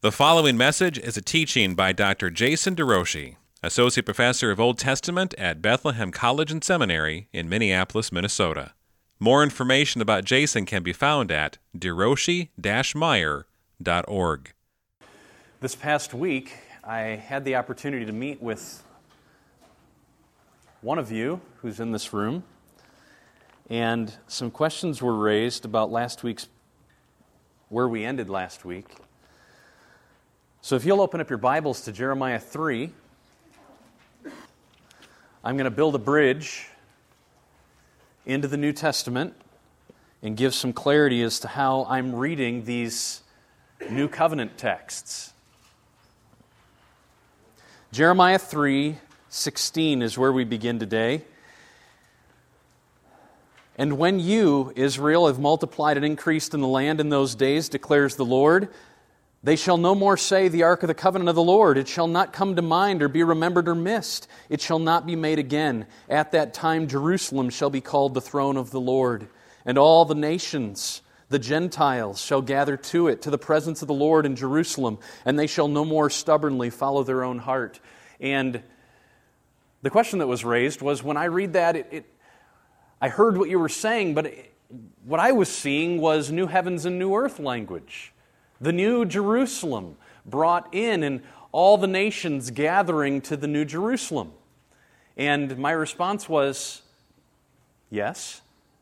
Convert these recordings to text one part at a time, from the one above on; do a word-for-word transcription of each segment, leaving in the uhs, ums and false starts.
The following message is a teaching by Doctor Jason DeRouchie, Associate Professor of Old Testament at Bethlehem College and Seminary in Minneapolis, Minnesota. More information about Jason can be found at derouchie dash meyer dot org. This past week, I had the opportunity to meet with one of you who's in this room, and some questions were raised about last week's, where we ended last week. So if you'll open up your Bibles to Jeremiah three, I'm going to build a bridge into the New Testament and give some clarity as to how I'm reading these New Covenant texts. Jeremiah three sixteen is where we begin today. And when you, Israel, have multiplied and increased in the land in those days, declares the Lord, they shall no more say, the ark of the covenant of the Lord. It shall not come to mind or be remembered or missed. It shall not be made again. At that time Jerusalem shall be called the throne of the Lord. And all the nations, the Gentiles, shall gather to it, to the presence of the Lord in Jerusalem. And they shall no more stubbornly follow their own heart. And the question that was raised was, when I read that, it, it I heard what you were saying, but it, what I was seeing was new heavens and new earth language. The new Jerusalem brought in, and all the nations gathering to the new Jerusalem. And my response was, yes.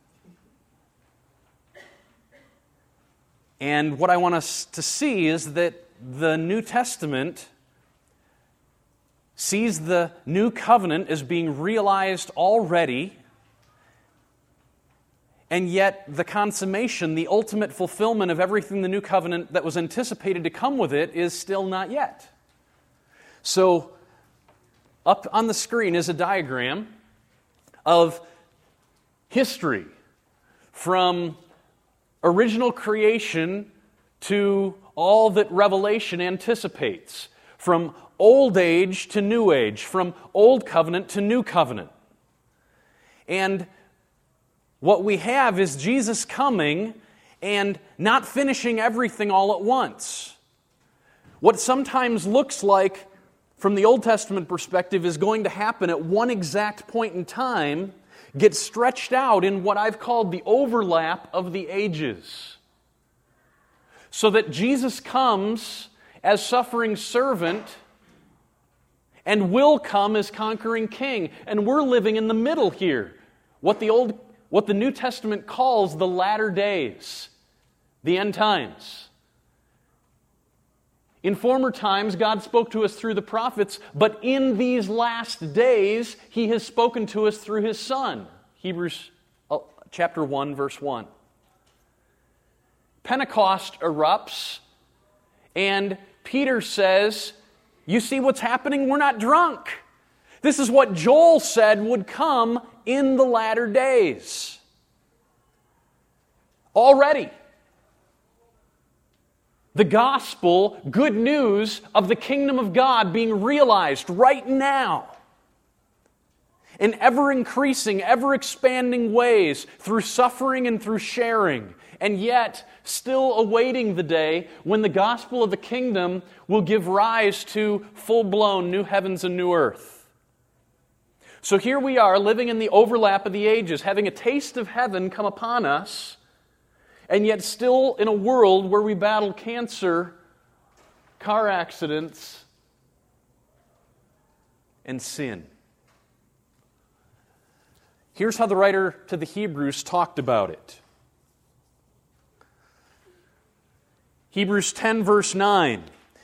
And what I want us to see is that the New Testament sees the new covenant as being realized already, and yet the consummation, the ultimate fulfillment of everything the new covenant that was anticipated to come with it is still not yet. So, up on the screen is a diagram of history from original creation to all that Revelation anticipates, from old age to new age, from old covenant to new covenant. And what we have is Jesus coming and not finishing everything all at once. What sometimes looks like, from the Old Testament perspective, is going to happen at one exact point in time gets stretched out in what I've called the overlap of the ages. So that Jesus comes as suffering servant and will come as conquering king. And we're living in the middle here. What the Old What the New Testament calls the latter days, the end times. In former times, God spoke to us through the prophets, but in these last days, He has spoken to us through His Son. Hebrews chapter one, verse one. Pentecost erupts, and Peter says, you see what's happening? We're not drunk. This is what Joel said would come in the latter days. Already. The gospel, good news of the kingdom of God being realized right now. In ever-increasing, ever-expanding ways through suffering and through sharing. And yet, still awaiting the day when the gospel of the kingdom will give rise to full-blown new heavens and new earth. So here we are, living in the overlap of the ages, having a taste of heaven come upon us, and yet still in a world where we battle cancer, car accidents, and sin. Here's how the writer to the Hebrews talked about it. Hebrews ten, verse nine.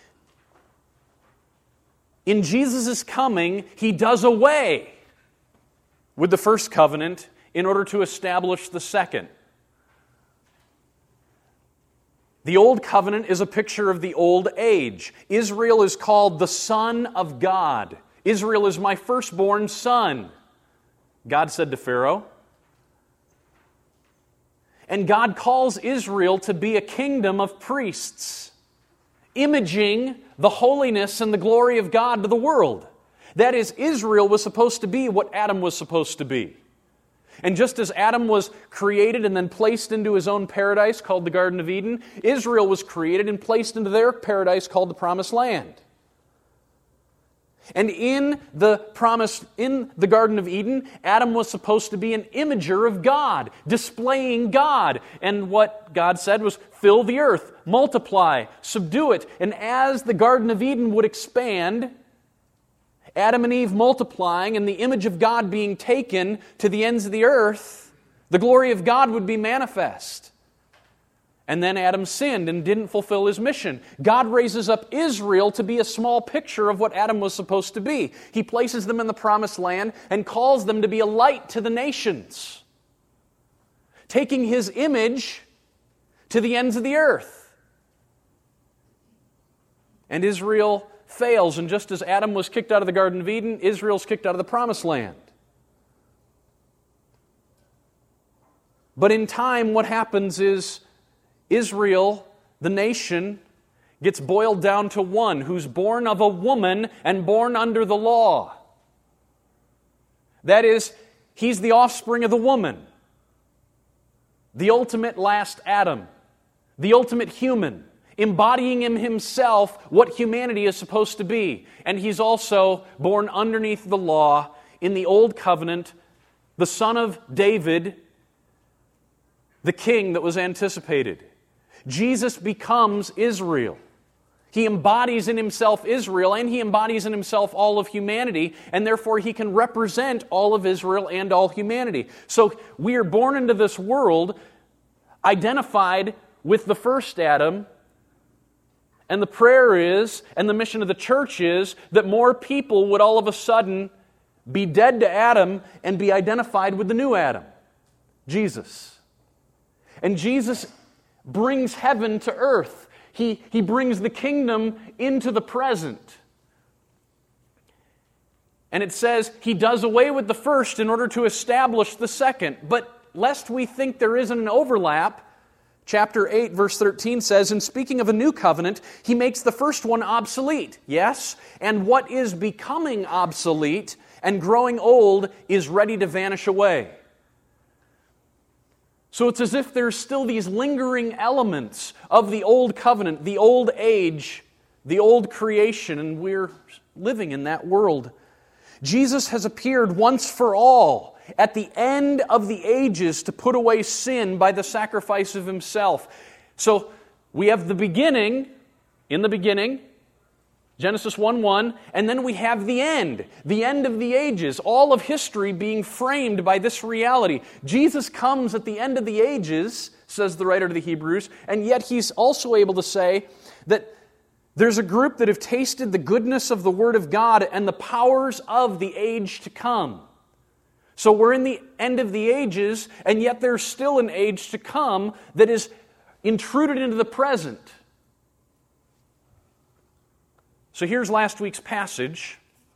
In Jesus' coming, He does away with the first covenant in order to establish the second. The old covenant is a picture of the old age. Israel is called the son of God. Israel is my firstborn son, God said to Pharaoh. And God calls Israel to be a kingdom of priests, imaging the holiness and the glory of God to the world. That is, Israel was supposed to be what Adam was supposed to be. And just as Adam was created and then placed into his own paradise called the Garden of Eden, Israel was created and placed into their paradise called the Promised Land. And in the promise, in the Garden of Eden, Adam was supposed to be an imager of God, displaying God. And what God said was, fill the earth, multiply, subdue it. And as the Garden of Eden would expand, Adam and Eve multiplying and the image of God being taken to the ends of the earth, the glory of God would be manifest. And then Adam sinned and didn't fulfill his mission. God raises up Israel to be a small picture of what Adam was supposed to be. He places them in the Promised Land and calls them to be a light to the nations, taking His image to the ends of the earth. And Israel fails, and just as Adam was kicked out of the Garden of Eden, Israel's kicked out of the Promised Land. But in time, what happens is Israel, the nation, gets boiled down to one who's born of a woman and born under the law. That is, he's the offspring of the woman, the ultimate last Adam, the ultimate human, embodying in himself what humanity is supposed to be. And he's also born underneath the law in the Old Covenant, the son of David, the king that was anticipated. Jesus becomes Israel. He embodies in himself Israel, and he embodies in himself all of humanity, and therefore he can represent all of Israel and all humanity. So we are born into this world identified with the first Adam, and the prayer is, and the mission of the church is, that more people would all of a sudden be dead to Adam and be identified with the new Adam, Jesus. And Jesus brings heaven to earth. He, he brings the kingdom into the present. And it says He does away with the first in order to establish the second. But lest we think there isn't an overlap, chapter eight, verse thirteen says, in speaking of a new covenant, He makes the first one obsolete. Yes, and what is becoming obsolete and growing old is ready to vanish away. So it's as if there's still these lingering elements of the old covenant, the old age, the old creation, and we're living in that world. Jesus has appeared once for all at the end of the ages to put away sin by the sacrifice of Himself. So we have the beginning, in the beginning, Genesis one one, and then we have the end, the end of the ages, all of history being framed by this reality. Jesus comes at the end of the ages, says the writer to the Hebrews, and yet He's also able to say that there's a group that have tasted the goodness of the Word of God and the powers of the age to come. So we're in the end of the ages, and yet there's still an age to come that is intruded into the present. So here's last week's passage.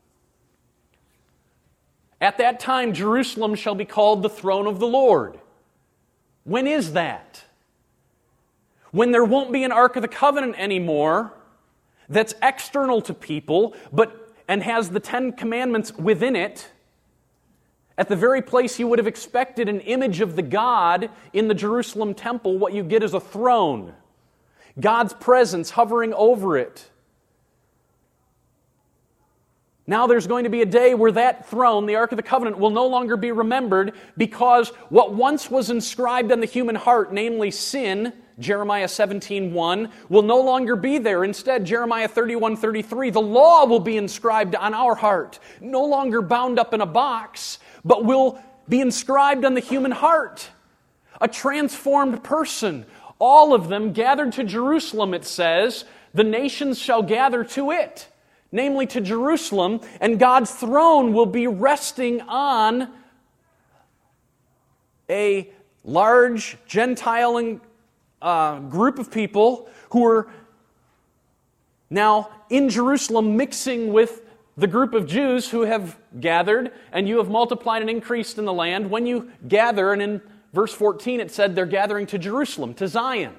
At that time, Jerusalem shall be called the throne of the Lord. When is that? When there won't be an Ark of the Covenant anymore that's external to people, but and has the Ten Commandments within it. At the very place you would have expected an image of the God in the Jerusalem temple, what you get is a throne. God's presence hovering over it. Now there's going to be a day where that throne, the Ark of the Covenant, will no longer be remembered because what once was inscribed on the human heart, namely sin, Jeremiah seventeen one, will no longer be there. Instead, Jeremiah thirty-one thirty-three, the law will be inscribed on our heart, no longer bound up in a box, but will be inscribed on the human heart. A transformed person, all of them gathered to Jerusalem, it says, the nations shall gather to it. Namely to Jerusalem, and God's throne will be resting on a large Gentile uh, group of people who are now in Jerusalem mixing with the group of Jews who have gathered, and you have multiplied and increased in the land. When you gather, and in verse fourteen it said they're gathering to Jerusalem, to Zion.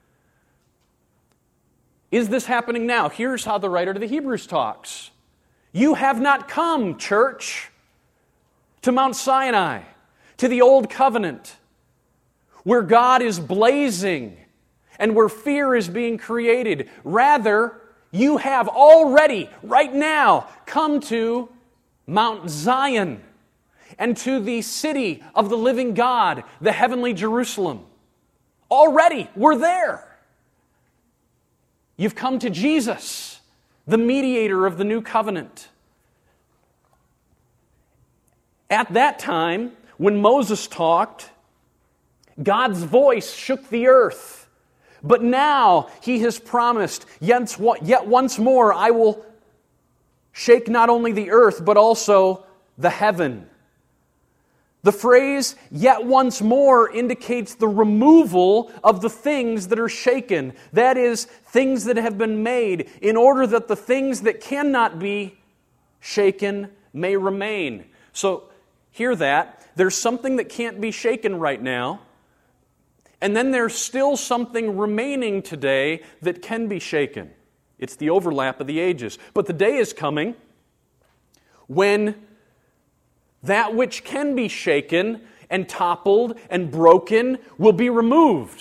Is this happening now? Here's how the writer to the Hebrews talks. You have not come, church, to Mount Sinai, to the old covenant, where God is blazing and where fear is being created. Rather, you have already, right now, come to Mount Zion and to the city of the living God, the heavenly Jerusalem. Already, we're there. You've come to Jesus, the mediator of the new covenant. At that time, when Moses talked, God's voice shook the earth. But now He has promised, yet once more I will shake not only the earth, but also the heaven. The phrase, yet once more, indicates the removal of the things that are shaken. That is, things that have been made, in order that the things that cannot be shaken may remain. So, hear that. There's something that can't be shaken right now. And then there's still something remaining today that can be shaken. It's the overlap of the ages. But the day is coming when that which can be shaken and toppled and broken will be removed.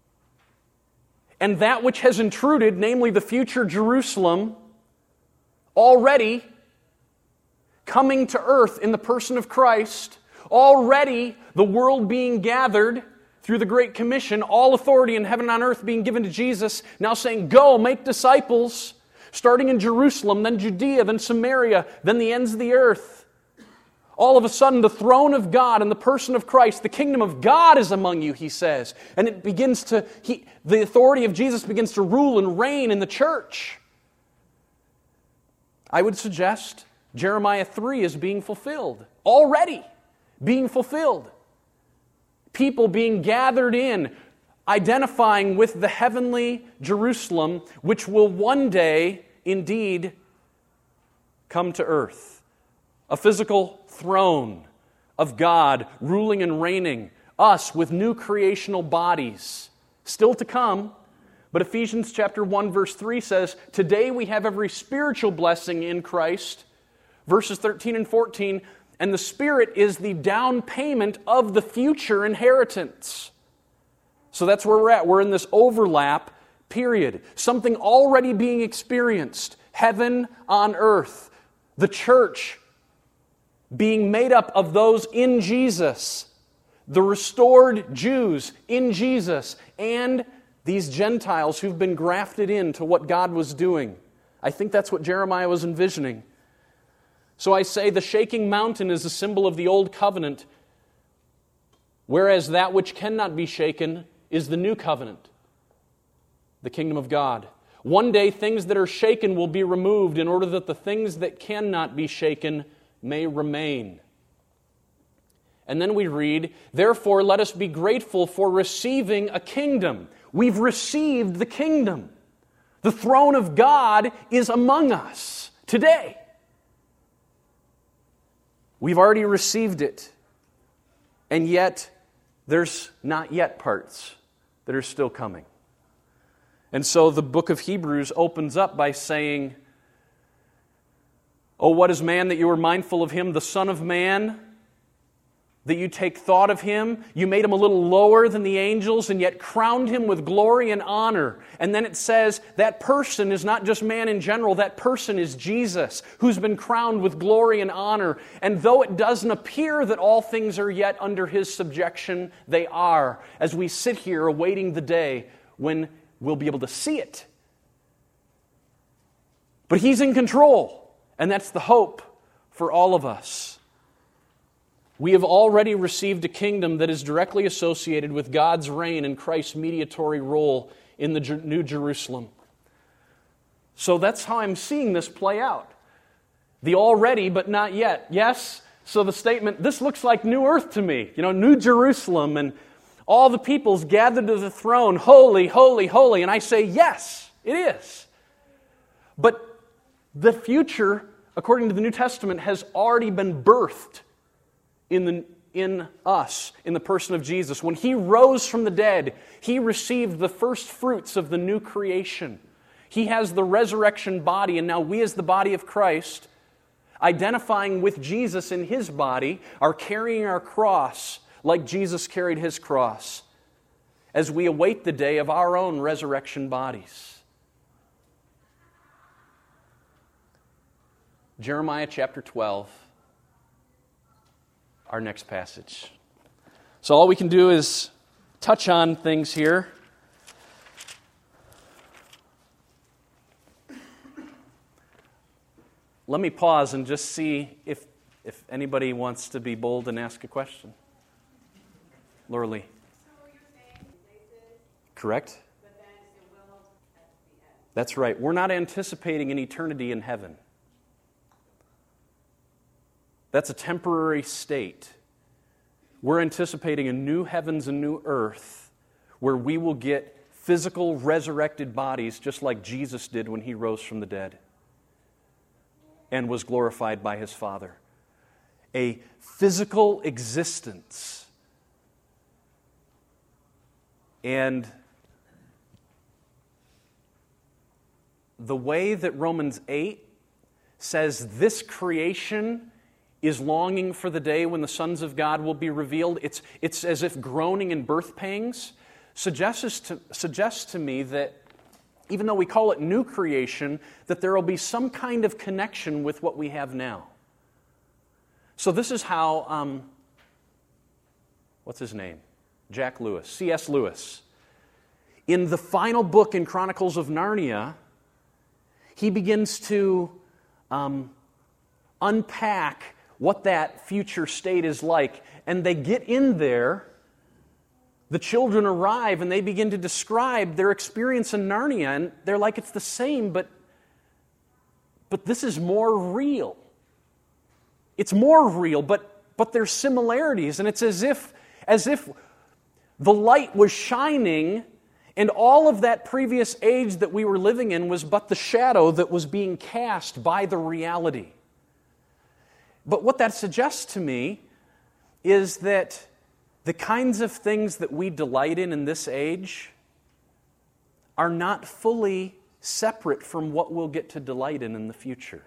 And that which has intruded, namely the future Jerusalem, already coming to earth in the person of Christ, already the world being gathered through the Great Commission, all authority in heaven and on earth being given to Jesus, now saying, go, make disciples, starting in Jerusalem, then Judea, then Samaria, then the ends of the earth. All of a sudden, the throne of God and the person of Christ, the kingdom of God is among you, he says. And it begins to, he, the authority of Jesus begins to rule and reign in the church. I would suggest Jeremiah three is being fulfilled. Already being fulfilled. People being gathered in, identifying with the heavenly Jerusalem, which will one day indeed come to earth. A physical throne of God ruling and reigning, us with new creational bodies, still to come. But Ephesians chapter one verse three says, today we have every spiritual blessing in Christ. Verses thirteen and fourteen, and the Spirit is the down payment of the future inheritance. So that's where we're at. We're in this overlap period. Something already being experienced. Heaven on earth. The church being made up of those in Jesus. The restored Jews in Jesus. And these Gentiles who've been grafted into what God was doing. I think that's what Jeremiah was envisioning. So I say the shaking mountain is a symbol of the old covenant, whereas that which cannot be shaken is the new covenant, the kingdom of God. One day things that are shaken will be removed in order that the things that cannot be shaken may remain. And then we read, therefore let us be grateful for receiving a kingdom. We've received the kingdom. The throne of God is among us today. We've already received it, and yet there's not yet parts that are still coming. And so the book of Hebrews opens up by saying, oh, what is man that you are mindful of him, the Son of Man, that you take thought of him? You made him a little lower than the angels and yet crowned him with glory and honor. And then it says that person is not just man in general, that person is Jesus, who's been crowned with glory and honor. And though it doesn't appear that all things are yet under his subjection, they are, as we sit here awaiting the day when we'll be able to see it. But he's in control, and that's the hope for all of us. We have already received a kingdom that is directly associated with God's reign and Christ's mediatory role in the New Jerusalem. So that's how I'm seeing this play out. The already but not yet. Yes, so the statement, this looks like new earth to me. You know, New Jerusalem and all the peoples gathered to the throne, holy, holy, holy. And I say, yes, it is. But the future, according to the New Testament, has already been birthed in the in us, in the person of Jesus. When He rose from the dead, He received the first fruits of the new creation. He has the resurrection body, and now we as the body of Christ identifying with Jesus in His body, are carrying our cross like Jesus carried His cross as we await the day of our own resurrection bodies. Jeremiah chapter twelve, our next passage. So all we can do is touch on things here. Let me pause and just see if, if anybody wants to be bold and ask a question. Laura Lee. So you're saying places, Correct? but then it will at the end. That's right. We're not anticipating an eternity in heaven. That's a temporary state. We're anticipating a new heavens and new earth where we will get physical resurrected bodies just like Jesus did when He rose from the dead and was glorified by His Father. A physical existence. And the way that Romans eight says this creation is longing for the day when the sons of God will be revealed, it's, it's as if groaning in birth pangs, suggests to, suggests to me that even though we call it new creation, that there will be some kind of connection with what we have now. So this is how, um, what's his name? Jack Lewis, C S Lewis. In the final book in Chronicles of Narnia, he begins to um, unpack what that future state is like. And they get in there, the children arrive, and they begin to describe their experience in Narnia. And they're like, it's the same, but, but this is more real. It's more real, but, but there's similarities. And it's as if, as if the light was shining, and all of that previous age that we were living in was but the shadow that was being cast by the reality. But what that suggests to me is that the kinds of things that we delight in in this age are not fully separate from what we'll get to delight in in the future.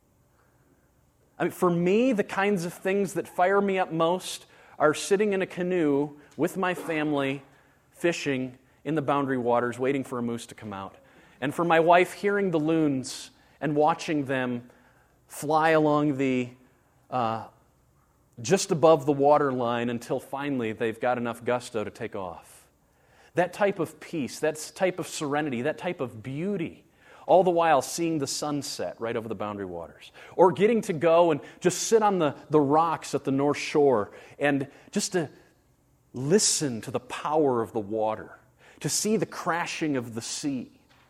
I mean, for me, the kinds of things that fire me up most are sitting in a canoe with my family, fishing in the Boundary Waters, waiting for a moose to come out. And for my wife, hearing the loons and watching them fly along the Uh, just above the water line until finally they've got enough gusto to take off. That type of peace, that type of serenity, that type of beauty, all the while seeing the sunset right over the Boundary Waters. Or getting to go and just sit on the, the rocks at the North Shore and just to listen to the power of the water, to see the crashing of the sea.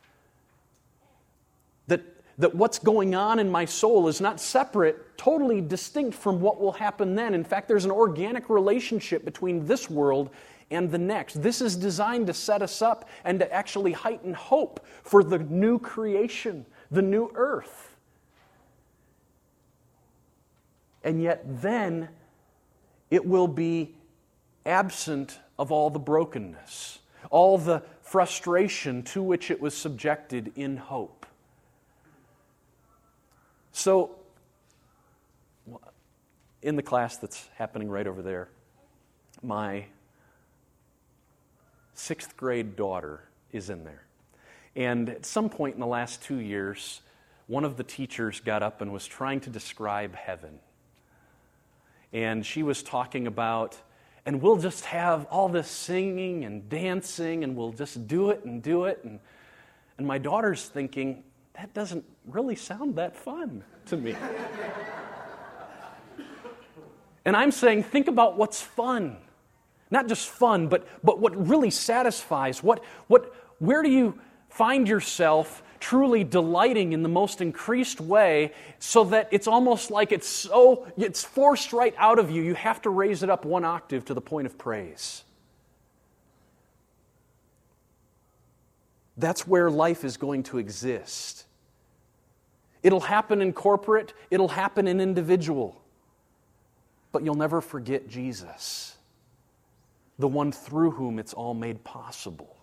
That That what's going on in my soul is not separate, totally distinct from what will happen then. In fact, there's an organic relationship between this world and the next. This is designed to set us up and to actually heighten hope for the new creation, the new earth. And yet then it will be absent of all the brokenness, all the frustration to which it was subjected in hope. So, in the class that's happening right over there, my sixth grade daughter is in there. And at some point in the last two years, one of the teachers got up and was trying to describe heaven. And she was talking about, and we'll just have all this singing and dancing, and we'll just do it and do it. And, and my daughter's thinking, that doesn't really sound that fun to me. And I'm saying, think about what's fun. Not just fun, but, but what really satisfies. What, what, where do you find yourself truly delighting in the most increased way so that it's almost like it's so, it's forced right out of you. You have to raise it up one octave to the point of praise. That's where life is going to exist. It'll happen in corporate, it'll happen in individual. But you'll never forget Jesus, the one through whom it's all made possible.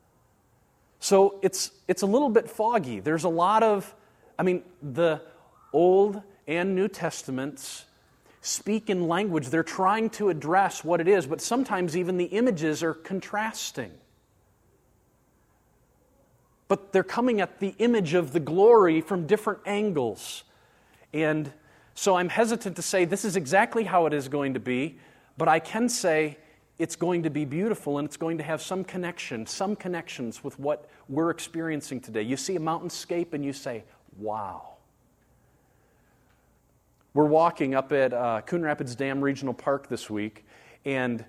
So it's it's a little bit foggy. There's a lot of, I mean, the Old and New Testaments speak in language. They're trying to address what it is, but sometimes even the images are contrasting. But they're coming at the image of the glory from different angles. And so I'm hesitant to say this is exactly how it is going to be, but I can say it's going to be beautiful and it's going to have some connection, some connections with what we're experiencing today. You see a mountainscape and you say, wow. We're walking up at uh, Coon Rapids Dam Regional Park this week, and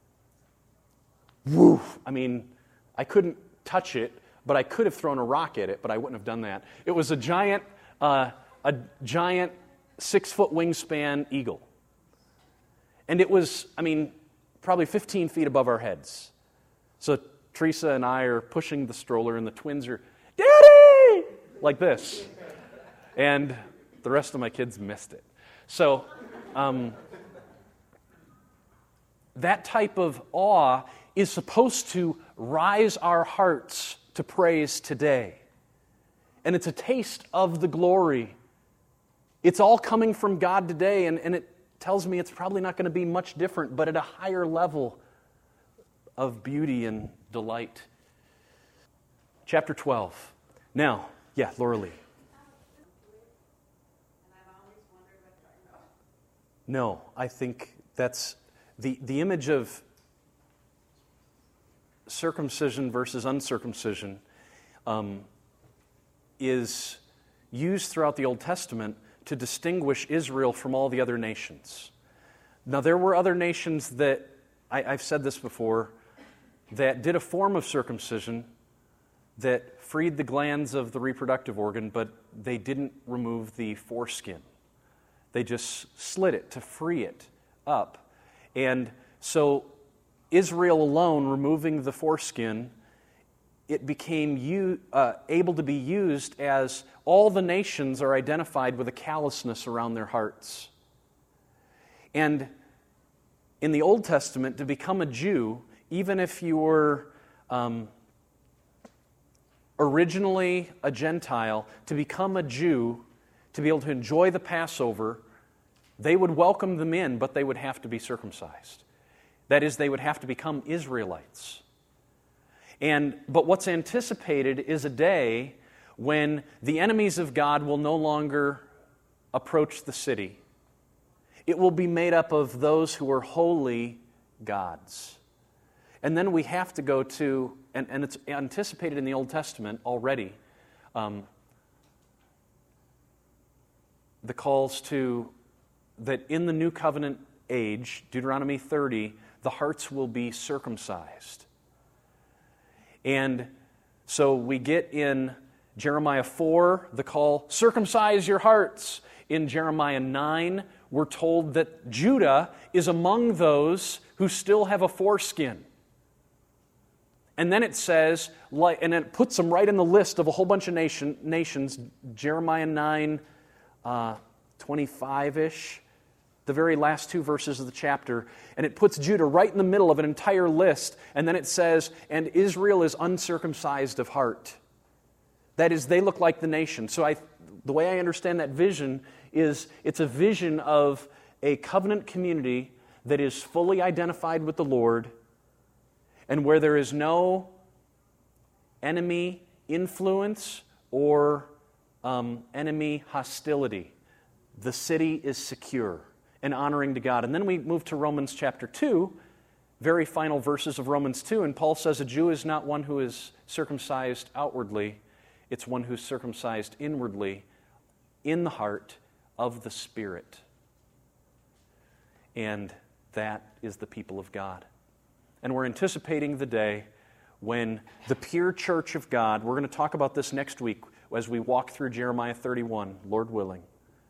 woo, I mean, I couldn't touch it, but I could have thrown a rock at it, but I wouldn't have done that. It was a giant, uh, a giant six-foot wingspan eagle. And it was, I mean, probably fifteen feet above our heads. So Teresa and I are pushing the stroller, and the twins are, Daddy! Like this. And the rest of my kids missed it. So, um, that type of awe is supposed to rise our hearts to praise today. And it's a taste of the glory. It's all coming from God today, and, and it tells me it's probably not going to be much different, but at a higher level of beauty and delight. Chapter twelve. Now, yeah, Laura Lee. No, I think that's the, the image of circumcision versus uncircumcision um, is used throughout the Old Testament to distinguish Israel from all the other nations. Now, there were other nations that, I, I've said this before, that did a form of circumcision that freed the glands of the reproductive organ, but they didn't remove the foreskin. They just slit it to free it up. And so Israel alone, removing the foreskin, it became u- uh, able to be used as all the nations are identified with a callousness around their hearts. And in the Old Testament, to become a Jew, even if you were um, originally a Gentile, to become a Jew, to be able to enjoy the Passover, they would welcome them in, but they would have to be circumcised. That is, they would have to become Israelites. And but what's anticipated is a day when the enemies of God will no longer approach the city. It will be made up of those who are holy gods. And then we have to go to, and, and it's anticipated in the Old Testament already, um, the calls to, that in the New Covenant age, Deuteronomy thirty, the hearts will be circumcised. And so we get in Jeremiah four, the call, circumcise your hearts. In Jeremiah nine, we're told that Judah is among those who still have a foreskin. And then it says, like, and it puts them right in the list of a whole bunch of nation, nations, Jeremiah nine, uh, twenty-five-ish, the very last two verses of the chapter, and it puts Judah right in the middle of an entire list, and then it says, and Israel is uncircumcised of heart. That is, they look like the nation. So I, the way I understand that vision is it's a vision of a covenant community that is fully identified with the Lord, and where there is no enemy influence or um, enemy hostility. The city is secure and honoring to God. And then we move to Romans chapter two, very final verses of Romans two, and Paul says a Jew is not one who is circumcised outwardly, it's one who's circumcised inwardly in the heart of the Spirit. And that is the people of God. And we're anticipating the day when the pure church of God, we're going to talk about this next week as we walk through Jeremiah thirty-one, Lord willing,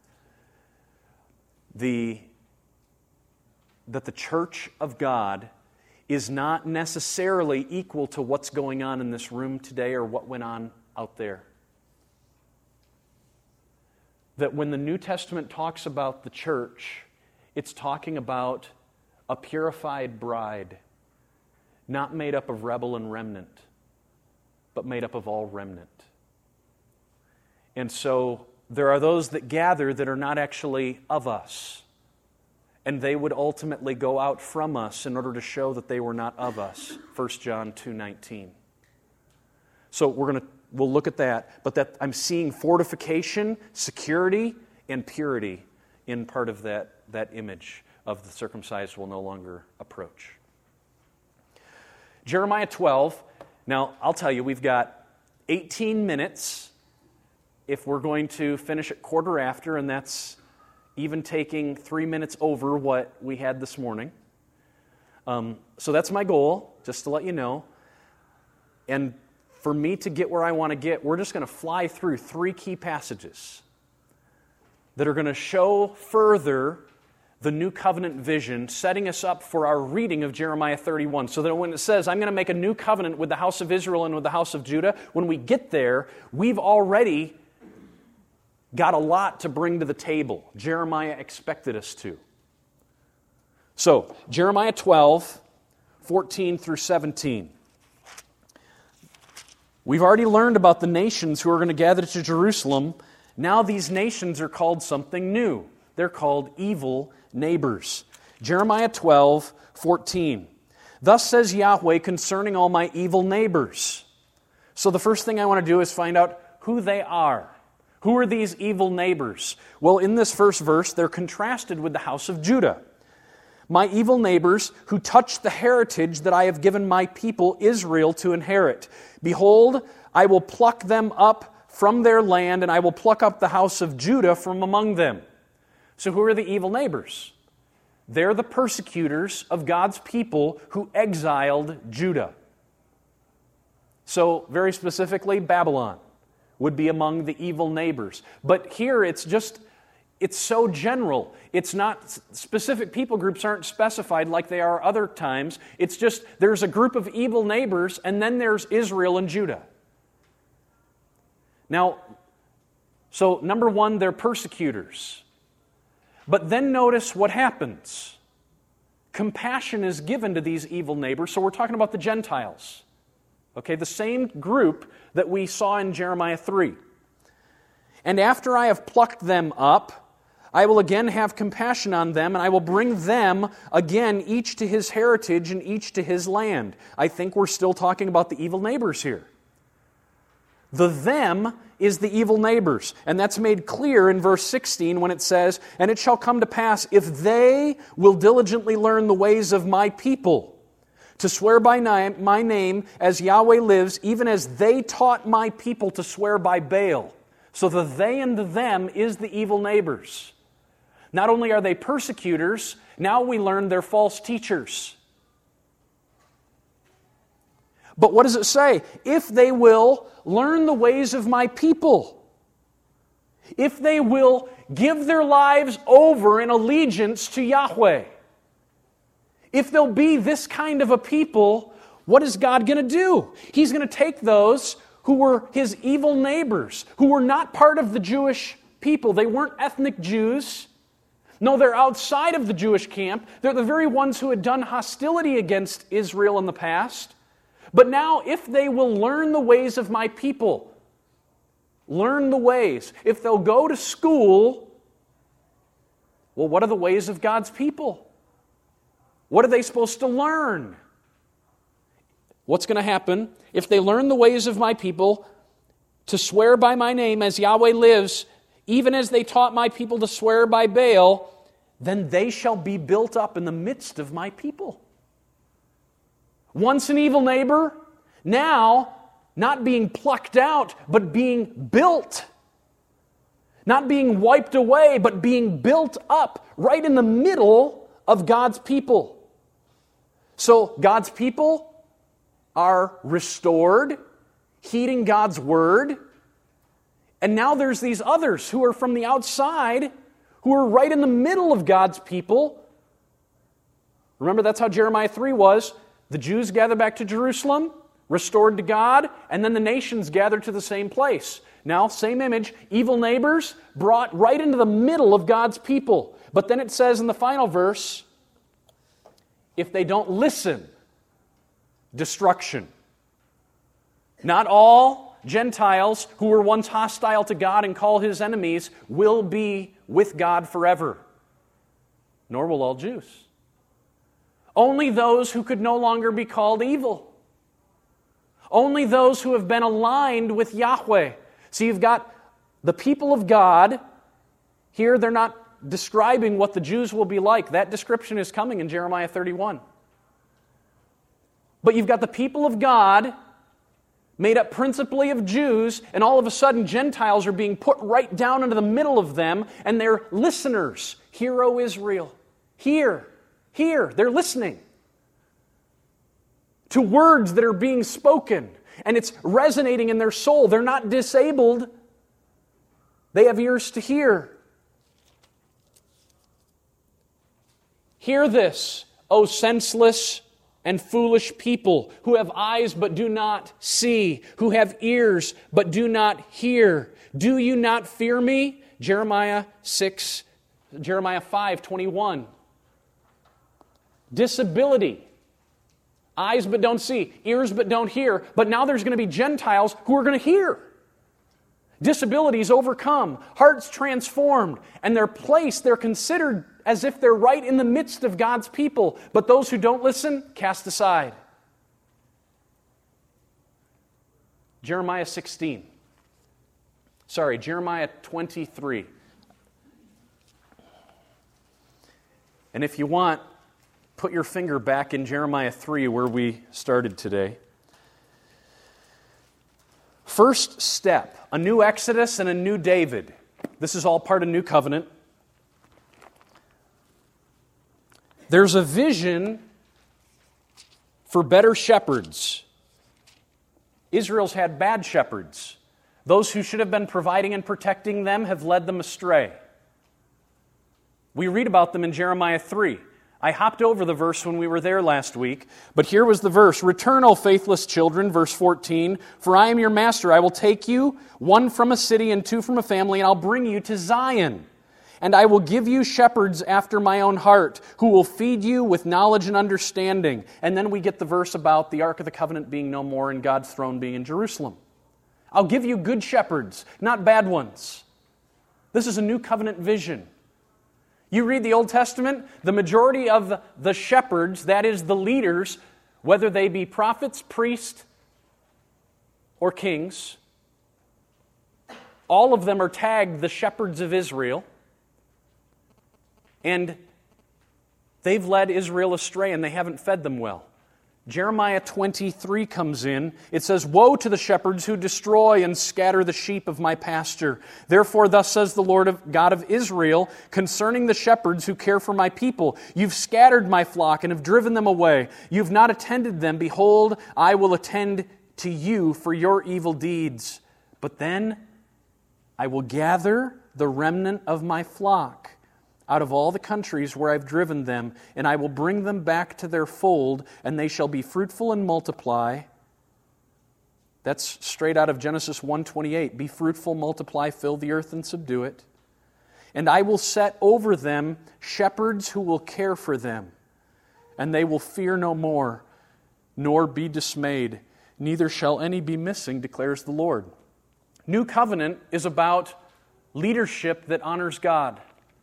the, that the church of God is not necessarily equal to what's going on in this room today or what went on out there. That when the New Testament talks about the church, it's talking about a purified bride, not made up of rebel and remnant, but made up of all remnant. And so there are those that gather that are not actually of us. And they would ultimately go out from us in order to show that they were not of us. First John two nineteen. So we're going to we'll look at that, but that I'm seeing fortification, security, and purity in part of that, that image of the circumcised will no longer approach. Jeremiah twelve. Now, I'll tell you, we've got eighteen minutes if we're going to finish at quarter after, and that's even taking three minutes over what we had this morning. Um, so that's my goal, just to let you know. And for me to get where I want to get, we're just going to fly through three key passages that are going to show further the new covenant vision, setting us up for our reading of Jeremiah thirty-one. So that when it says, I'm going to make a new covenant with the house of Israel and with the house of Judah, when we get there, we've already got a lot to bring to the table. Jeremiah expected us to. So, Jeremiah twelve, fourteen through seventeen. We've already learned about the nations who are going to gather to Jerusalem. Now these nations are called something new. They're called evil neighbors. Jeremiah twelve, fourteen. Thus says Yahweh concerning all my evil neighbors. So the first thing I want to do is find out who they are. Who are these evil neighbors? Well, in this first verse, they're contrasted with the house of Judah. My evil neighbors who touch the heritage that I have given my people Israel to inherit. Behold, I will pluck them up from their land, and I will pluck up the house of Judah from among them. So who are the evil neighbors? They're the persecutors of God's people who exiled Judah. So, very specifically, Babylon would be among the evil neighbors. But here it's just, it's so general. It's not, specific people groups aren't specified like they are other times. It's just, there's a group of evil neighbors, and then there's Israel and Judah. Now, so number one, they're persecutors. But then notice what happens. Compassion is given to these evil neighbors, so we're talking about the Gentiles. Okay, the same group that we saw in Jeremiah three. And after I have plucked them up, I will again have compassion on them, and I will bring them again, each to his heritage and each to his land. I think we're still talking about the evil neighbors here. The them is the evil neighbors. And that's made clear in verse sixteen when it says, and it shall come to pass, if they will diligently learn the ways of my people, to swear by my name as Yahweh lives, even as they taught my people to swear by Baal. So the they and the them is the evil neighbors. Not only are they persecutors, now we learn they're false teachers. But what does it say? If they will learn the ways of my people, if they will give their lives over in allegiance to Yahweh, if they'll be this kind of a people, what is God going to do? He's going to take those who were His evil neighbors, who were not part of the Jewish people. They weren't ethnic Jews. No, they're outside of the Jewish camp. They're the very ones who had done hostility against Israel in the past. But now, if they will learn the ways of my people, learn the ways, if they'll go to school, well, what are the ways of God's people? What are they supposed to learn? What's going to happen? If they learn the ways of my people, to swear by my name as Yahweh lives, even as they taught my people to swear by Baal, then they shall be built up in the midst of my people. Once an evil neighbor, now not being plucked out, but being built. Not being wiped away, but being built up right in the middle of God's people. So God's people are restored, heeding God's word. And now there's these others who are from the outside, who are right in the middle of God's people. Remember, that's how Jeremiah three was. The Jews gather back to Jerusalem, restored to God, and then the nations gather to the same place. Now, same image, evil neighbors brought right into the middle of God's people. But then it says in the final verse, if they don't listen, destruction. Not all, Gentiles who were once hostile to God and call His enemies will be with God forever. Nor will all Jews. Only those who could no longer be called evil. Only those who have been aligned with Yahweh. So you've got the people of God. Here they're not describing what the Jews will be like. That description is coming in Jeremiah thirty-one. But you've got the people of God made up principally of Jews, and all of a sudden Gentiles are being put right down into the middle of them, and they're listeners. Hear, O Israel. Hear. Hear. They're listening to words that are being spoken, and it's resonating in their soul. They're not disabled. They have ears to hear. Hear this, O senseless and foolish people, who have eyes but do not see, who have ears but do not hear. Do you not fear me? Jeremiah six, Jeremiah five twenty-one. Disability. Eyes but don't see, ears but don't hear. But now there's going to be Gentiles who are going to hear. Disabilities overcome, hearts transformed, and they're placed, they're considered as if they're right in the midst of God's people. But those who don't listen, cast aside. Jeremiah sixteen. Sorry, Jeremiah twenty-three. And if you want, put your finger back in Jeremiah three where we started today. First step, a new Exodus and a new David. This is all part of New Covenant. There's a vision for better shepherds. Israel's had bad shepherds. Those who should have been providing and protecting them have led them astray. We read about them in Jeremiah three. I hopped over the verse when we were there last week, but here was the verse. Return, O faithless children, verse fourteen, for I am your master. I will take you, one from a city and two from a family, and I'll bring you to Zion. And I will give you shepherds after my own heart, who will feed you with knowledge and understanding. And then we get the verse about the Ark of the Covenant being no more and God's throne being in Jerusalem. I'll give you good shepherds, not bad ones. This is a new covenant vision. You read the Old Testament, the majority of the shepherds, that is the leaders, whether they be prophets, priests, or kings, all of them are tagged the shepherds of Israel. And they've led Israel astray and they haven't fed them well. Jeremiah twenty-three comes in. It says, Woe to the shepherds who destroy and scatter the sheep of my pasture. Therefore, thus says the Lord of God of Israel, concerning the shepherds who care for my people. You've scattered my flock and have driven them away. You've not attended them. Behold, I will attend to you for your evil deeds. But then I will gather the remnant of my flock out of all the countries where I've driven them, and I will bring them back to their fold, and they shall be fruitful and multiply. That's straight out of Genesis one twenty-eight. Be fruitful, multiply, fill the earth, and subdue it. And I will set over them shepherds who will care for them, and they will fear no more, nor be dismayed. Neither shall any be missing, declares the Lord. New covenant is about leadership that honors God.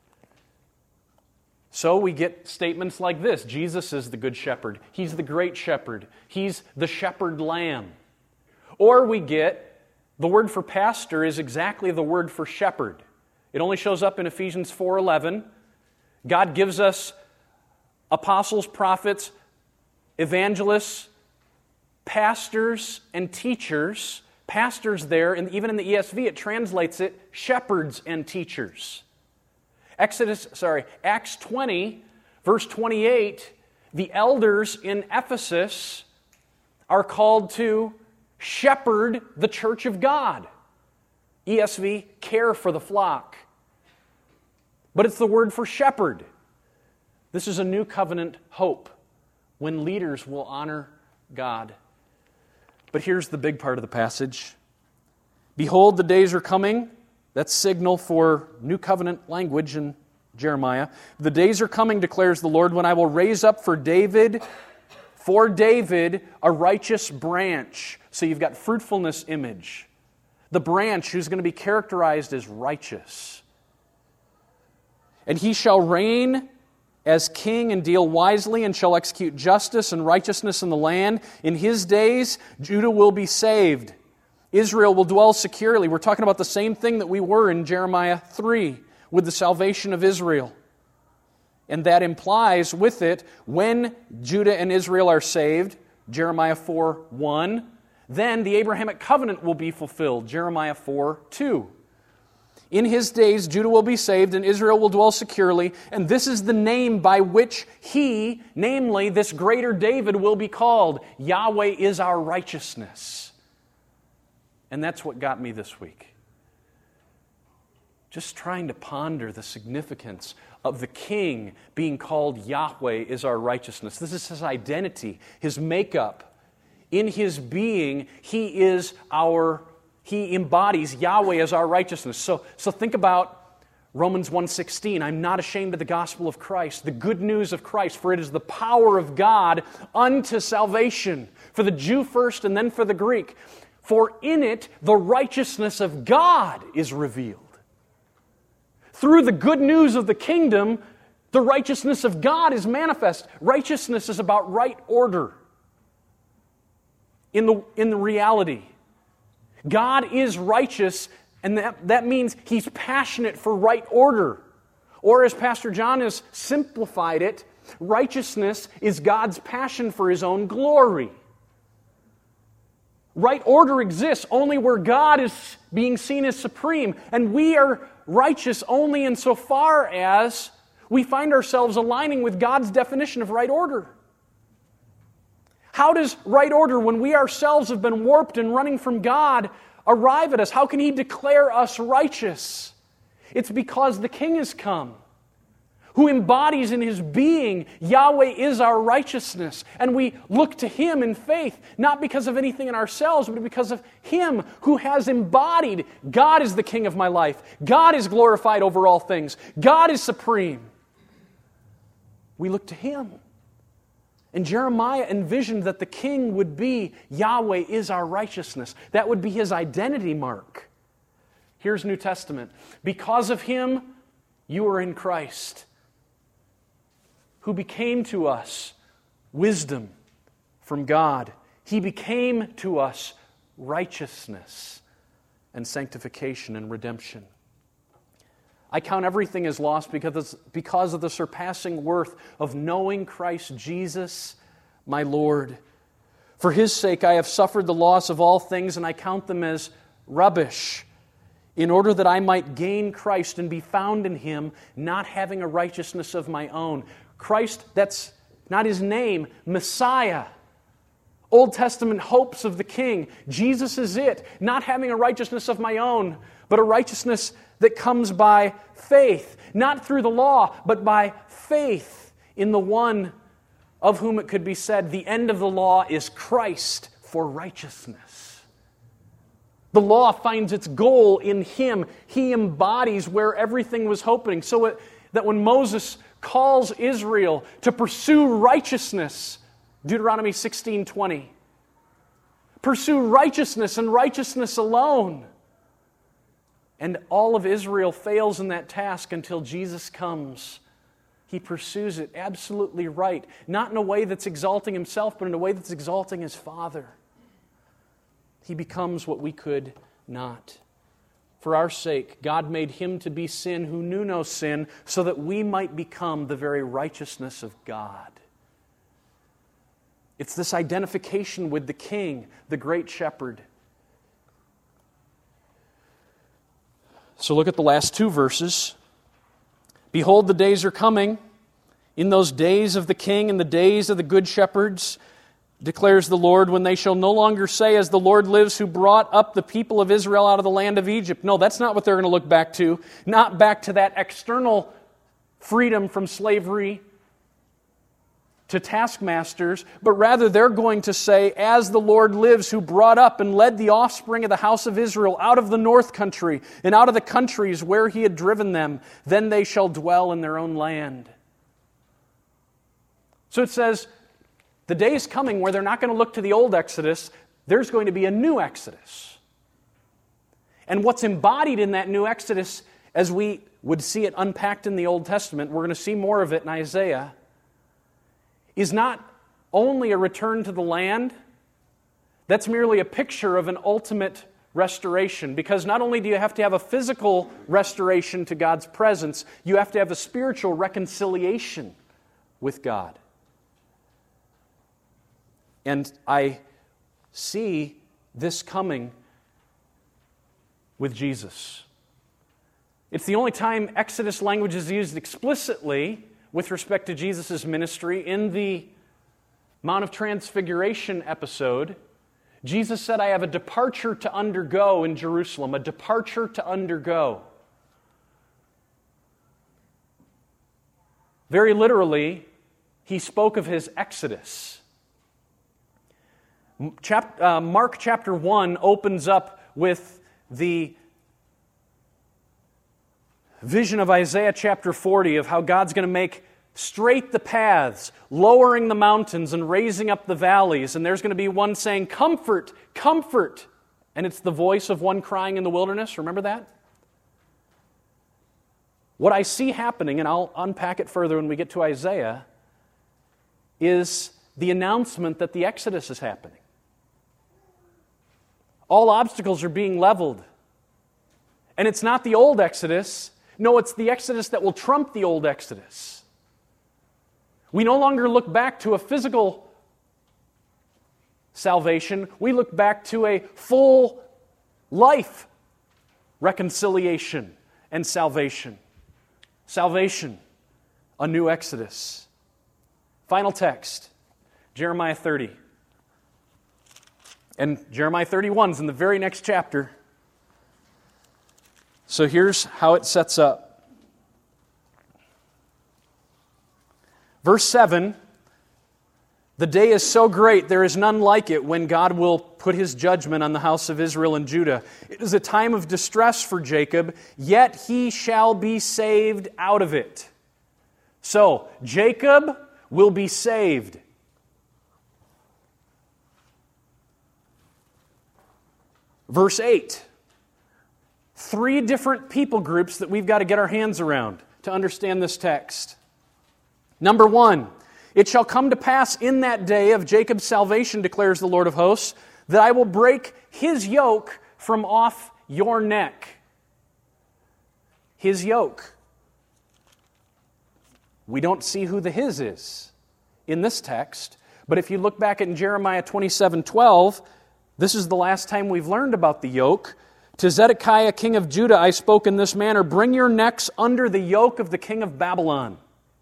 So we get statements like this. Jesus is the good shepherd. He's the great shepherd. He's the shepherd lamb. Or we get the word for pastor is exactly the word for shepherd. It only shows up in Ephesians four eleven. God gives us apostles, prophets, evangelists, pastors, and teachers. Pastors there, and even in the E S V, it translates it shepherds and teachers. Exodus, sorry, Acts twenty, verse twenty-eight, the elders in Ephesus are called to shepherd the church of God. E S V, care for the flock. But it's the word for shepherd. This is a new covenant hope when leaders will honor God. But here's the big part of the passage. Behold, the days are coming. That's signal for new covenant language in Jeremiah. The days are coming, declares the Lord, when I will raise up for David, for David, a righteous branch. So you've got fruitfulness image. the branch who's going to be characterized as righteous. And he shall reign as king and deal wisely and shall execute justice and righteousness in the land. In his days, Judah will be saved. Israel will dwell securely. We're talking about the same thing that we were in Jeremiah three with the salvation of Israel. And that implies with it, when Judah and Israel are saved, Jeremiah four one, then the Abrahamic covenant will be fulfilled, Jeremiah four two. In his days, Judah will be saved and Israel will dwell securely, and this is the name by which he, namely this greater David, will be called. Yahweh is our righteousness. And that's what got me this week. Just trying to ponder the significance of the king being called Yahweh is our righteousness. This is his identity, his makeup. In his being, he is our, he embodies Yahweh as our righteousness. So, so think about Romans one sixteen. I'm not ashamed of the gospel of Christ, the good news of Christ, for it is the power of God unto salvation, for the Jew first and then for the Greek. For in it the righteousness of God is revealed. Through the good news of the kingdom, the righteousness of God is manifest. Righteousness is about right order in the, in the reality. God is righteous, and that, that means He's passionate for right order. Or as Pastor John has simplified it, righteousness is God's passion for His own glory. Right order exists only where God is being seen as supreme, and we are righteous only insofar as we find ourselves aligning with God's definition of right order. How does right order, when we ourselves have been warped and running from God, arrive at us? How can He declare us righteous? It's because the King has come, who embodies in His being, Yahweh is our righteousness. And we look to Him in faith, not because of anything in ourselves, but because of Him who has embodied, God is the King of my life. God is glorified over all things. God is supreme. We look to Him. And Jeremiah envisioned that the King would be, Yahweh is our righteousness. That would be his identity mark. Here's New Testament. Because of Him, you are in Christ, who became to us wisdom from God. He became to us righteousness and sanctification and redemption. I count everything as lost because, because of the surpassing worth of knowing Christ Jesus, my Lord. For His sake I have suffered the loss of all things, and I count them as rubbish, in order that I might gain Christ and be found in Him, not having a righteousness of my own. Christ, that's not His name, Messiah. Old Testament hopes of the King. Jesus is it, not having a righteousness of my own, but a righteousness that comes by faith, not through the law, but by faith in the one of whom it could be said, the end of the law is Christ for righteousness. The law finds its goal in Him. He embodies where everything was hoping, so it, that when Moses calls Israel to pursue righteousness, Deuteronomy sixteen twenty, pursue righteousness and righteousness alone. And all of Israel fails in that task until Jesus comes. He pursues it absolutely right, not in a way that's exalting Himself, but in a way that's exalting His Father. He becomes what we could not. For our sake, God made Him to be sin who knew no sin, so that we might become the very righteousness of God. It's this identification with the King, the great shepherd. So look at the last two verses. Behold, the days are coming, in those days of the King and the days of the good shepherds, declares the Lord, when they shall no longer say, as the Lord lives, who brought up the people of Israel out of the land of Egypt. No, that's not what they're going to look back to. Not back to that external freedom from slavery to taskmasters, but rather they're going to say, as the Lord lives, who brought up and led the offspring of the house of Israel out of the north country and out of the countries where He had driven them, then they shall dwell in their own land. So it says, the day is coming where they're not going to look to the old Exodus, there's going to be a new Exodus. And what's embodied in that new Exodus, as we would see it unpacked in the Old Testament, we're going to see more of it in Isaiah, is not only a return to the land. That's merely a picture of an ultimate restoration, because not only do you have to have a physical restoration to God's presence, you have to have a spiritual reconciliation with God. And I see this coming with Jesus. It's the only time Exodus language is used explicitly with respect to Jesus' ministry. In the Mount of Transfiguration episode, Jesus said, I have a departure to undergo in Jerusalem, a departure to undergo. Very literally, he spoke of his exodus. Chap- uh, Mark chapter one opens up with the vision of Isaiah chapter forty of how God's going to make straight the paths, lowering the mountains and raising up the valleys. And there's going to be one saying, comfort, comfort. And it's the voice of one crying in the wilderness. Remember that? What I see happening, and I'll unpack it further when we get to Isaiah, is the announcement that the Exodus is happening. All obstacles are being leveled. And it's not the old Exodus. No, it's the Exodus that will trump the old Exodus. We no longer look back to a physical salvation. We look back to a full life reconciliation and salvation. Salvation, a new Exodus. Final text, Jeremiah thirty. And Jeremiah thirty-one is in the very next chapter. So here's how it sets up. Verse seven, the day is so great, there is none like it, when God will put His judgment on the house of Israel and Judah. It is a time of distress for Jacob, yet he shall be saved out of it. So, Jacob will be saved. Verse eight, three different people groups that we've got to get our hands around to understand this text. Number one, it shall come to pass in that day of Jacob's salvation, declares the Lord of hosts, that I will break his yoke from off your neck. His yoke. We don't see who the his is in this text, but if you look back in Jeremiah twenty-seven twelve, this is the last time we've learned about the yoke. To Zedekiah, king of Judah, I spoke in this manner, bring your necks under the yoke of the king of Babylon.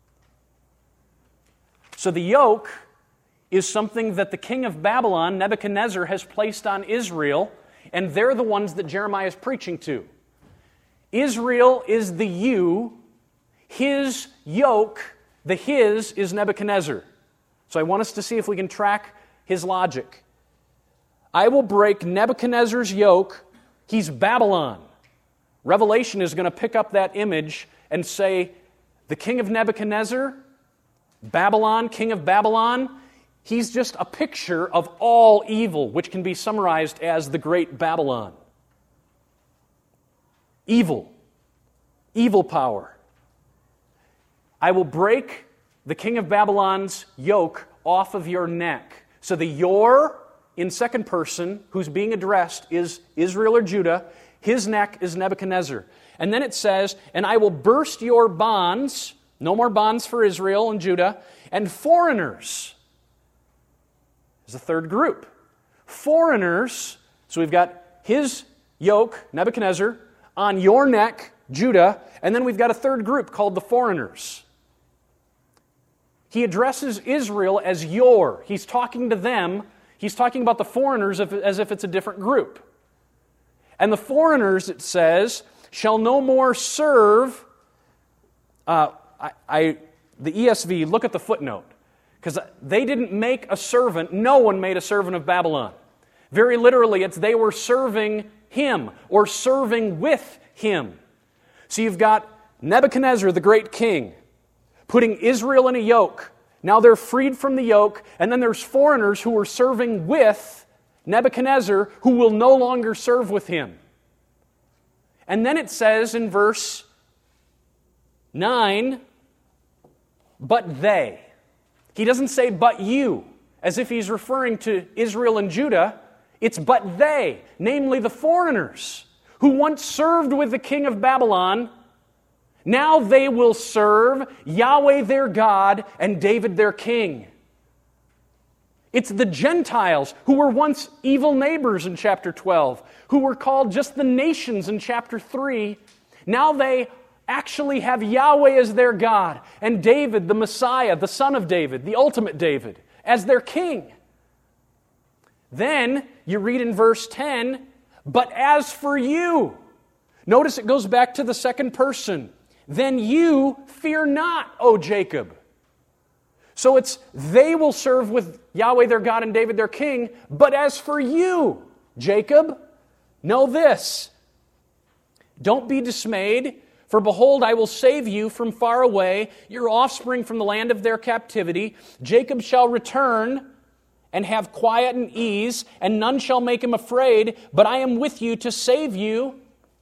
So the yoke is something that the king of Babylon, Nebuchadnezzar, has placed on Israel, and they're the ones that Jeremiah is preaching to. Israel is the you, his yoke, the his is Nebuchadnezzar. So I want us to see if we can track his logic. I will break Nebuchadnezzar's yoke. He's Babylon. Revelation is going to pick up that image and say, the king of Nebuchadnezzar, Babylon, king of Babylon, he's just a picture of all evil, which can be summarized as the great Babylon. Evil. Evil power. I will break the king of Babylon's yoke off of your neck. So the your, in second person, who's being addressed, is Israel or Judah. His neck is Nebuchadnezzar. And then it says, and I will burst your bonds. No more bonds for Israel and Judah. And foreigners is the third group. Foreigners, so we've got his yoke, Nebuchadnezzar, on your neck, Judah, and then we've got a third group called the foreigners. He addresses Israel as your. He's talking to them. He's talking about the foreigners as if it's a different group. And the foreigners, it says, shall no more serve... Uh, I, I, the E S V, look at the footnote, because they didn't make a servant, no one made a servant of Babylon. Very literally, it's they were serving him, or serving with him. So you've got Nebuchadnezzar, the great king, putting Israel in a yoke. Now they're freed from the yoke, and then there's foreigners who were serving with Nebuchadnezzar, who will no longer serve with him. And then it says in verse nine, but they. He doesn't say but you, as if he's referring to Israel and Judah. It's but they, namely the foreigners, who once served with the king of Babylon. Now they will serve Yahweh their God and David their king. It's the Gentiles who were once evil neighbors in chapter twelve, who were called just the nations in chapter three. Now they actually have Yahweh as their God and David, the Messiah, the son of David, the ultimate David, as their king. Then you read in verse ten, but as for you, notice it goes back to the second person. Then you fear not, O Jacob. So it's they will serve with Yahweh their God and David their king. But as for you, Jacob, know this. Don't be dismayed, for behold, I will save you from far away, your offspring from the land of their captivity. Jacob shall return and have quiet and ease, and none shall make him afraid, but I am with you to save you.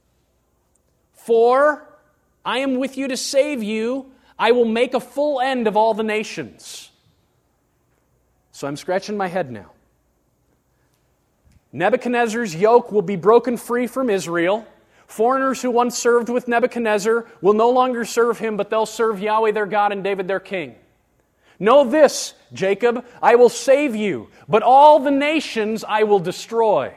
For I am with you to save you. I will make a full end of all the nations. So I'm scratching my head now. Nebuchadnezzar's yoke will be broken free from Israel. Foreigners who once served with Nebuchadnezzar will no longer serve him, but they'll serve Yahweh their God and David their king. Know this, Jacob, I will save you, but all the nations I will destroy.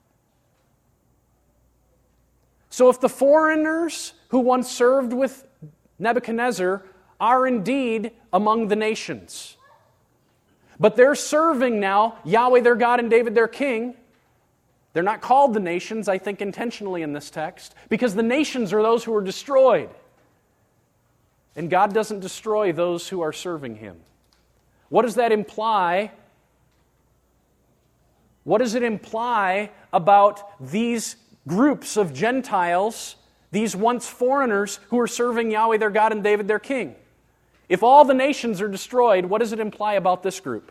So if the foreigners who once served with Nebuchadnezzar are indeed among the nations, but they're serving now Yahweh their God and David their king, they're not called the nations, I think intentionally in this text, because the nations are those who are destroyed. And God doesn't destroy those who are serving Him. What does that imply? What does it imply about these groups of Gentiles, these once foreigners who are serving Yahweh their God and David their king? If all the nations are destroyed, what does it imply about this group?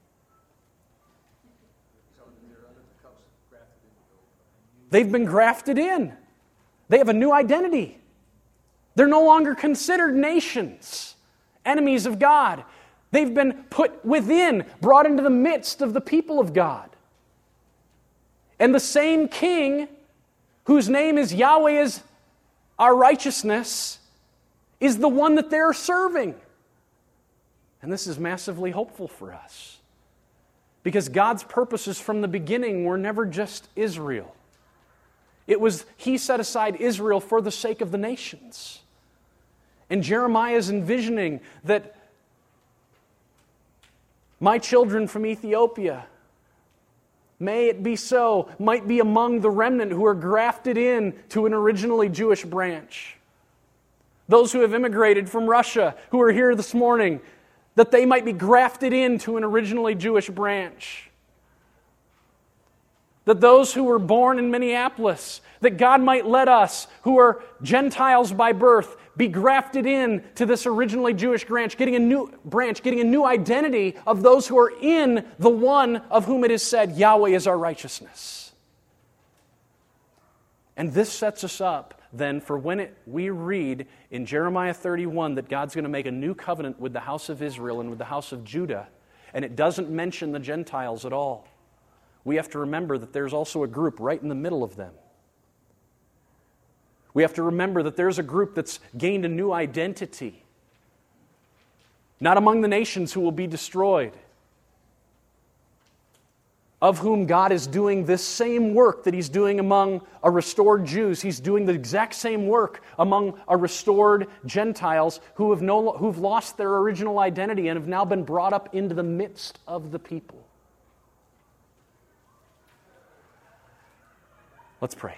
They've been grafted in. They have a new identity. They're no longer considered nations, enemies of God. They've been put within, brought into the midst of the people of God. And the same king, whose name is Yahweh is our righteousness, is the one that they're serving. And this is massively hopeful for us. Because God's purposes from the beginning were never just Israel. It was, He set aside Israel for the sake of the nations. And Jeremiah is envisioning that my children from Ethiopia, may it be so, might be among the remnant who are grafted in to an originally Jewish branch. Those who have immigrated from Russia, who are here this morning, that they might be grafted into an originally Jewish branch. That those who were born in Minneapolis, that God might let us, who are Gentiles by birth, be grafted in to this originally Jewish branch, getting a new branch, getting a new identity of those who are in the one of whom it is said, Yahweh is our righteousness. And this sets us up then for when it, we read in Jeremiah thirty-one that God's going to make a new covenant with the house of Israel and with the house of Judah, and it doesn't mention the Gentiles at all. We have to remember that there's also a group right in the middle of them. We have to remember that there's a group that's gained a new identity. Not among the nations who will be destroyed. Of whom God is doing this same work that He's doing among a restored Jews. He's doing the exact same work among a restored Gentiles who have no, who've lost their original identity and have now been brought up into the midst of the people. Let's pray.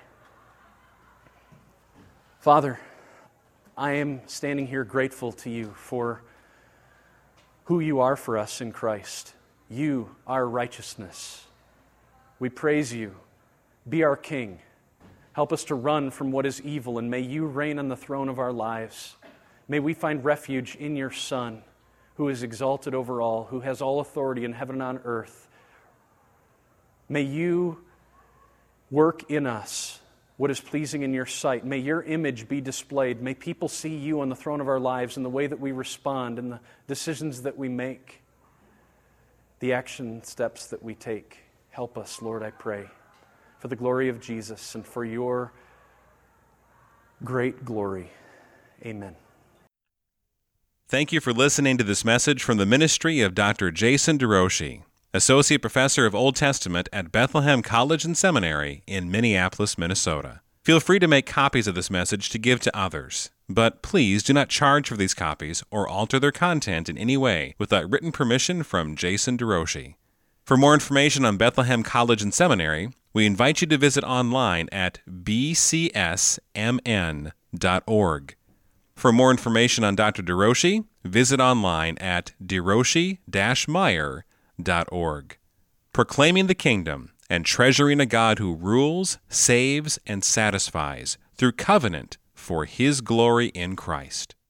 Father, I am standing here grateful to You for who You are for us in Christ. You, our righteousness. We praise You. Be our King. Help us to run from what is evil, and may You reign on the throne of our lives. May we find refuge in Your Son, who is exalted over all, who has all authority in heaven and on earth. May You work in us what is pleasing in your sight. May your image be displayed. May people see you on the throne of our lives in the way that we respond and the decisions that we make, the action steps that we take. Help us, Lord, I pray, for the glory of Jesus and for your great glory. Amen. Thank you for listening to this message from the ministry of Doctor Jason DeRouchie, Associate Professor of Old Testament at Bethlehem College and Seminary in Minneapolis, Minnesota. Feel free to make copies of this message to give to others, but please do not charge for these copies or alter their content in any way without written permission from Jason DeRouchie. For more information on Bethlehem College and Seminary, we invite you to visit online at b c s m n dot org. For more information on Doctor DeRouchie, visit online at derouchie dash meyer dot org. Proclaiming the kingdom and treasuring a God who rules, saves, and satisfies through covenant for His glory in Christ.